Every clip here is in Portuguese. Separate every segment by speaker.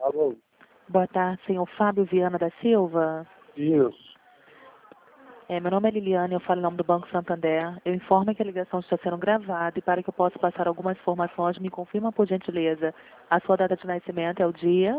Speaker 1: Alô?
Speaker 2: Boa tarde, senhor Fábio Viana da Silva.
Speaker 1: Isso.
Speaker 2: Meu nome é Liliane, eu falo em nome do Banco Santander. Eu informo que a ligação está sendo gravada e para que eu possa passar algumas informações, me confirma por gentileza. A sua data de nascimento é o dia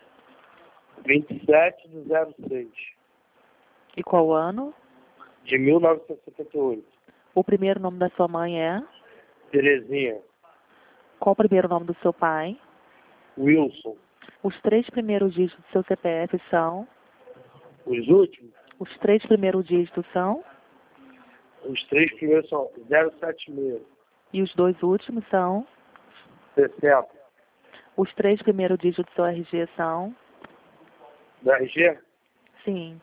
Speaker 1: 27/06
Speaker 2: e qual ano?
Speaker 1: de 1978.
Speaker 2: O primeiro nome da sua mãe é?
Speaker 1: Terezinha.
Speaker 2: Qual o primeiro nome do seu pai?
Speaker 1: Wilson.
Speaker 2: Os 3 primeiros dígitos do seu CPF são?
Speaker 1: Os últimos?
Speaker 2: Os 3 primeiros dígitos são?
Speaker 1: Os 3 primeiros são 076.
Speaker 2: E os 2 últimos são?
Speaker 1: 60.
Speaker 2: Os 3 primeiros dígitos do seu RG são?
Speaker 1: Do RG?
Speaker 2: Sim.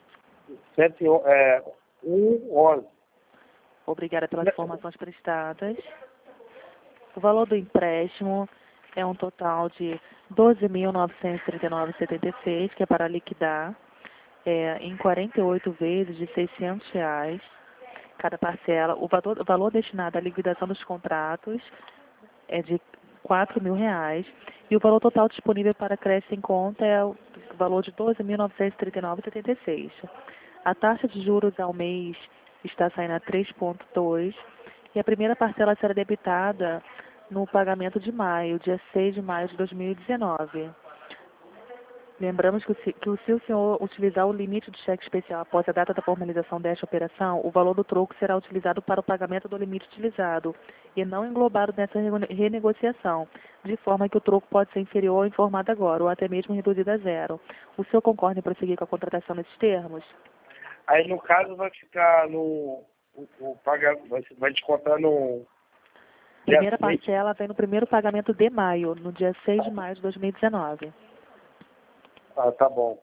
Speaker 1: 111.
Speaker 2: Obrigada pelas informações prestadas. O valor do empréstimo é um total de R$ 12.939,76, que é para liquidar em 48 vezes de R$ 600 cada parcela. O valor destinado à liquidação dos contratos é de R$ 4.000 e o valor total disponível para crédito em conta é o valor de R$ 12.939,76. A taxa de juros ao mês está saindo a 3,2 e a primeira parcela será debitada no pagamento de maio, dia 6 de maio de 2019. Lembramos que se o senhor utilizar o limite do cheque especial após a data da formalização desta operação, o valor do troco será utilizado para o pagamento do limite utilizado e não englobado nessa renegociação, de forma que o troco pode ser inferior ao informado agora, ou até mesmo reduzido a zero. O senhor concorda em prosseguir com a contratação nesses termos?
Speaker 1: Aí, no caso, vai ficar no... vai descontar no...
Speaker 2: Primeira parcela vem no primeiro pagamento de maio, no dia 6 de maio de 2019.
Speaker 1: Ah, tá bom.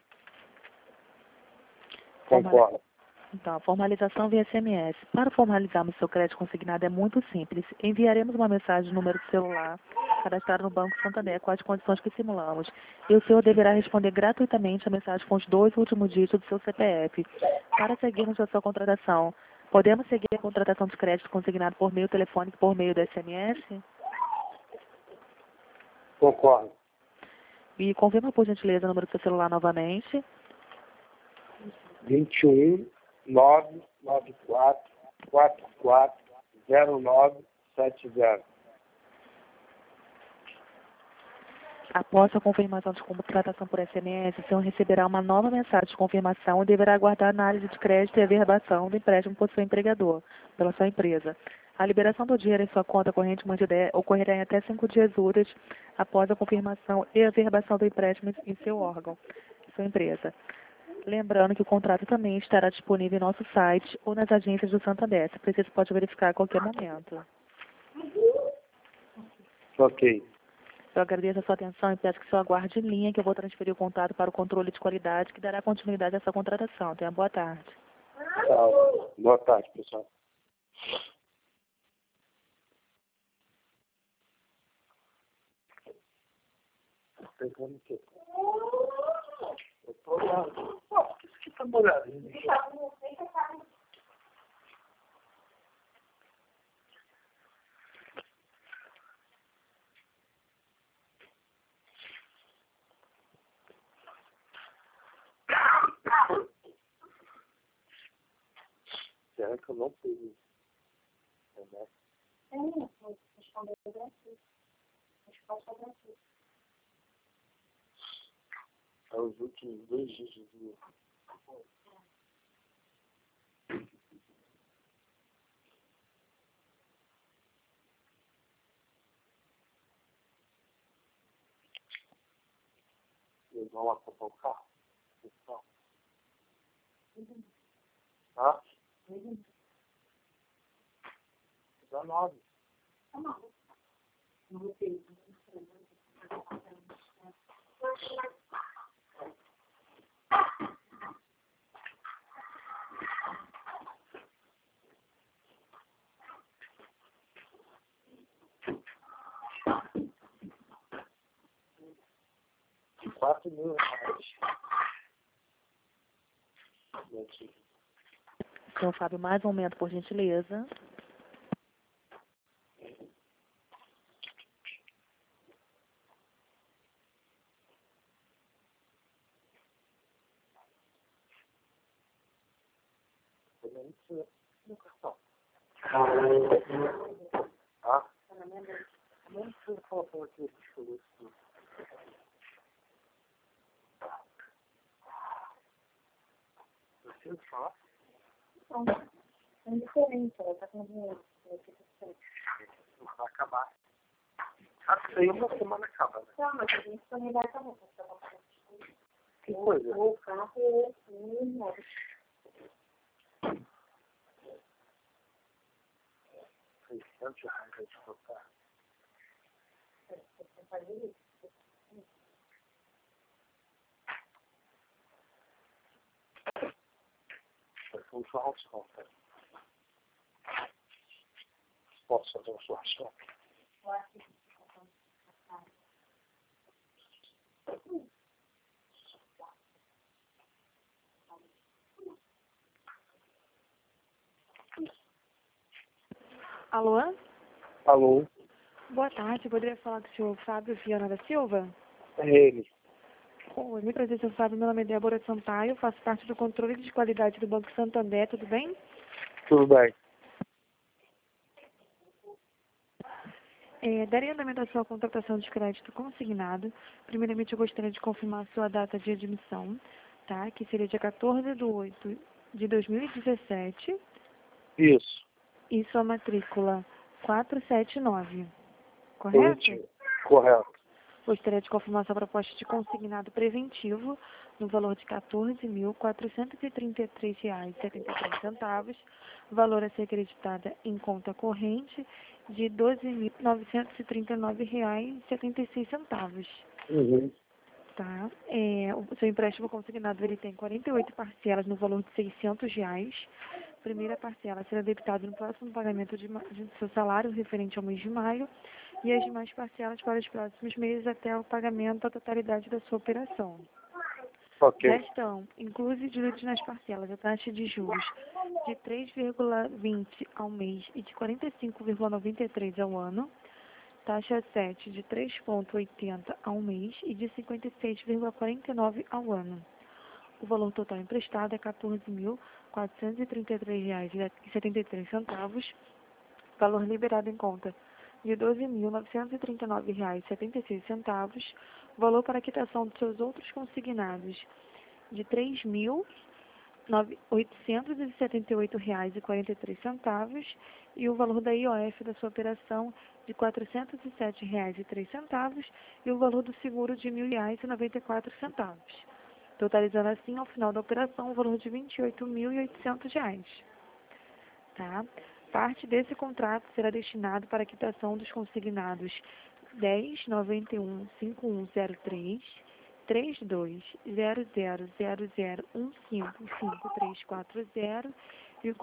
Speaker 1: Concordo.
Speaker 2: Então, a formalização via SMS. Para formalizarmos seu crédito consignado é muito simples. Enviaremos uma mensagem no número de celular cadastrado no Banco Santander com as condições que simulamos. E o senhor deverá responder gratuitamente a mensagem com os 2 últimos dígitos do seu CPF. Para seguirmos a sua contratação, podemos seguir a contratação de crédito consignado por meio telefônico e por meio do SMS?
Speaker 1: Concordo.
Speaker 2: E confirma, por gentileza, o número do seu celular novamente.
Speaker 1: 21-994-44-0970.
Speaker 2: Após a confirmação de contratação por SMS, o senhor receberá uma nova mensagem de confirmação e deverá aguardar a análise de crédito e a averbação do empréstimo por seu empregador, pela sua empresa. A liberação do dinheiro em sua conta corrente ocorrerá em até 5 dias úteis após a confirmação e a averbação do empréstimo em seu órgão, sua empresa. Lembrando que o contrato também estará disponível em nosso site ou nas agências do Santander. Se preciso, pode verificar a qualquer momento.
Speaker 1: Ok.
Speaker 2: Eu agradeço a sua atenção e peço que o senhor aguarde em linha que eu vou transferir o contato para o controle de qualidade que dará continuidade a essa contratação. Tenha boa tarde.
Speaker 1: Tchau. Boa tarde, pessoal. Pegando o quê? Eu tô lá. Por que isso aqui tá molhadinho? Será que eu não fiz isso? É os últimos 2 dias do... Eles vão lá comprar o carro? Então. Tá? 19. R$ 4.000.
Speaker 2: Senhor Fábio, mais um momento, por gentileza.
Speaker 1: não precisa no cartão. Ah? Não precisa falar com aqui que falou isso. Precisa falar?
Speaker 3: Não, é diferente, ela tá com dinheiro.
Speaker 1: Não vai acabar. Acho que isso aí uma semana acaba, né?
Speaker 3: Tá, mas a gente também vai acabar.
Speaker 1: Que coisa?
Speaker 3: O carro é um
Speaker 1: R$600 de trocar. Vai ser um churrascão, cara. Posso fazer um churrascão?
Speaker 2: Alô?
Speaker 1: Alô?
Speaker 2: Boa tarde, poderia falar com o senhor Fábio Viana da Silva?
Speaker 1: É ele.
Speaker 2: Oi, me prazer, senhor Fábio. Meu nome é Débora Sampaio, faço parte do controle de qualidade do Banco Santander, tudo bem?
Speaker 1: Tudo bem.
Speaker 2: Daria andamento à sua contratação de crédito consignado. Primeiramente, eu gostaria de confirmar a sua data de admissão, tá? Que seria dia 14/8/2017
Speaker 1: Isso.
Speaker 2: e sua matrícula 479, correto?
Speaker 1: Positivo. Correto.
Speaker 2: Gostaria de confirmar sua proposta de consignado preventivo no valor de R$ 14.433,73, valor a ser acreditada em conta corrente de R$ 12.939,76.
Speaker 1: Uhum.
Speaker 2: Tá? O seu empréstimo consignado ele tem 48 parcelas no valor de R$ 600. Primeira parcela será debitada no próximo pagamento de seu salário referente ao mês de maio e as demais parcelas para os próximos meses até o pagamento da totalidade da sua operação.
Speaker 1: Ok.
Speaker 2: Já estão inclusos diluídos nas parcelas a taxa de juros de 3,20 ao mês e de 45,93 ao ano, taxa 7 de 3,80 ao mês e de 56,49 ao ano. O valor total emprestado é R$ 14.433,73, valor liberado em conta de R$ 12.939,76, valor para quitação dos seus outros consignados de R$ 3.878,43 e o valor da IOF da sua operação de R$ 407,03 e o valor do seguro de R$ 1.000,94, totalizando assim ao final da operação o valor de R$ 28.800. Tá? Parte desse contrato será destinado para a quitação dos consignados 10915103, 320000155340 e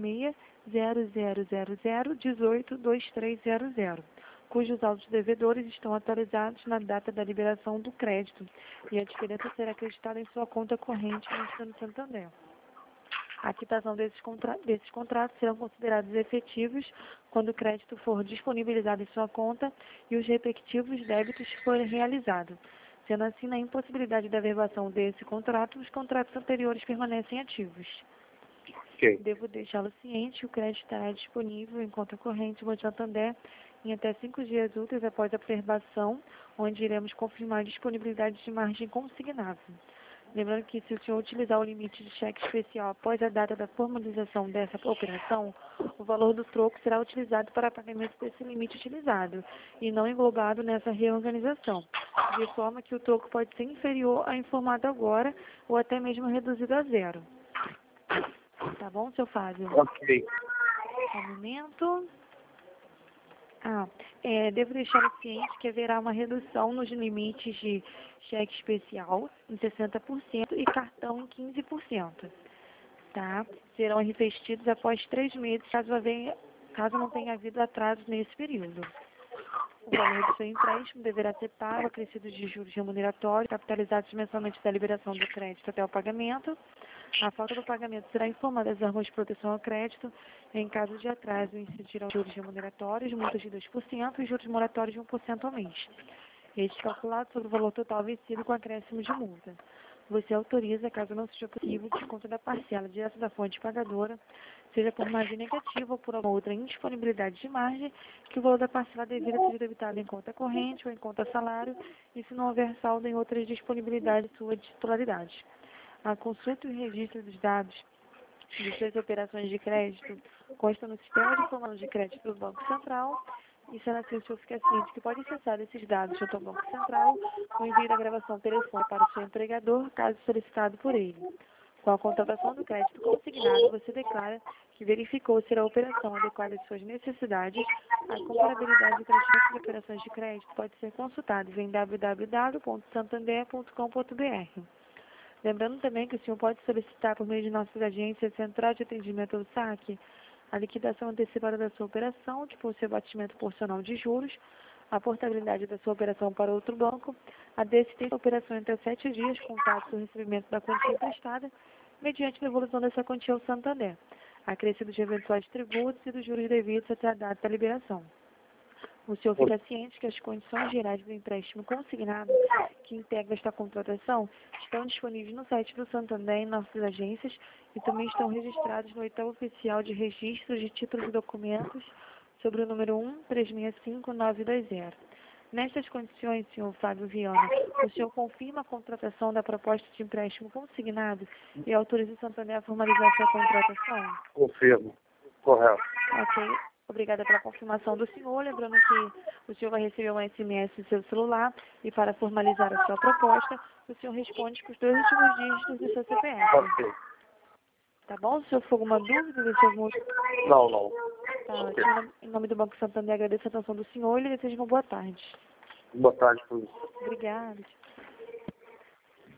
Speaker 2: 660000182300, cujos autos devedores estão atualizados na data da liberação do crédito e a diferença será acreditada em sua conta corrente no Banco Santander. A quitação desses contratos serão considerados efetivos quando o crédito for disponibilizado em sua conta e os respectivos débitos forem realizados. Sendo assim, na impossibilidade da averbação desse contrato, os contratos anteriores permanecem ativos.
Speaker 1: Ok.
Speaker 2: Devo deixá-lo ciente que o crédito estará disponível em conta corrente no Santander em até 5 dias úteis após a averbação, onde iremos confirmar a disponibilidade de margem consignável. Lembrando que se o senhor utilizar o limite de cheque especial após a data da formalização dessa operação, o valor do troco será utilizado para pagamento desse limite utilizado e não englobado nessa reorganização, de forma que o troco pode ser inferior ao informado agora ou até mesmo reduzido a zero. Tá bom, seu Fábio?
Speaker 1: Ok.
Speaker 2: Um momento. Devo deixar o ciente que haverá uma redução nos limites de cheque especial em 60% e cartão em 15%. Tá? Serão revestidos após 3 meses, caso não tenha havido atraso nesse período. O valor do seu empréstimo deverá ser pago, acrescidos de juros remuneratórios, capitalizados mensalmente da liberação do crédito até o pagamento. A falta do pagamento será informada às órgãos de proteção ao crédito. Em caso de atraso, incidirão juros remuneratórios, multas de 2% e juros moratórios de 1% ao mês. Este calculado sobre o valor total vencido com acréscimo de multa.
Speaker 4: Você autoriza, caso não seja possível, o desconto da parcela direto da fonte pagadora, seja por margem negativa ou por alguma outra indisponibilidade de margem, que o valor da parcela devida seja debitado em conta corrente ou em conta salário, e se não houver saldo em outras disponibilidades de sua titularidade. A consulta e o registro dos dados de suas operações de crédito consta no sistema de informação de crédito do Banco Central, e será assim o senhor fica ciente que pode acessar esses dados junto ao Banco Central no envio da gravação telefônica para o seu empregador, caso solicitado por ele. Com a contratação do crédito consignado, você declara que verificou ser a operação adequada às suas necessidades. A comparabilidade do crescimento de operações de crédito pode ser consultada em www.santander.com.br. Lembrando também que o senhor pode solicitar por meio de nossas agências Central de Atendimento ao Saque a liquidação antecipada da sua operação, tipo o seu abatimento porcional de juros, a portabilidade da sua operação para outro banco, a desistência da operação entre 7 dias, contados do recebimento da quantia emprestada, mediante devolução dessa quantia ao Santander, acrescido de eventuais tributos e dos juros devidos até a data da liberação. O senhor fica ciente que as condições gerais do empréstimo consignado que integra esta contratação estão disponíveis no site do Santander em nossas agências e também estão registrados no edital oficial de registro de títulos e documentos sobre o número 1365920. Nestas condições, senhor Fábio Viana, o senhor confirma a contratação da proposta de empréstimo consignado e autoriza o Santander a formalizar sua contratação?
Speaker 1: Confirmo. Correto.
Speaker 4: Ok. Obrigada pela confirmação do senhor. Lembrando que o senhor vai receber um SMS no seu celular e para formalizar a sua proposta, o senhor responde com os 2 últimos dígitos do seu CPF.
Speaker 1: Ok.
Speaker 4: Tá bom? Se o senhor for alguma dúvida, deixa eu...
Speaker 1: Não, não.
Speaker 4: Tá, em nome do Banco Santander, agradeço a atenção do senhor e lhe desejo uma boa tarde.
Speaker 1: Boa tarde, por isso.
Speaker 4: Obrigada.